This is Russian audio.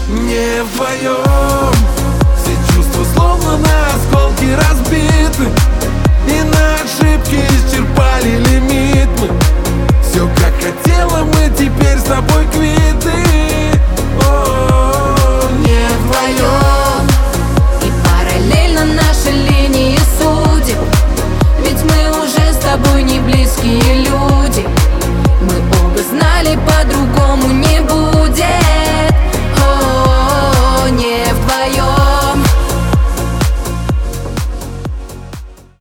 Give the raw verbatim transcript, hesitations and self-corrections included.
Не вдвоем. Все чувства словно на осколки разбиты, и на ошибки исчерпали лимит мы. Все как хотела, мы теперь с тобой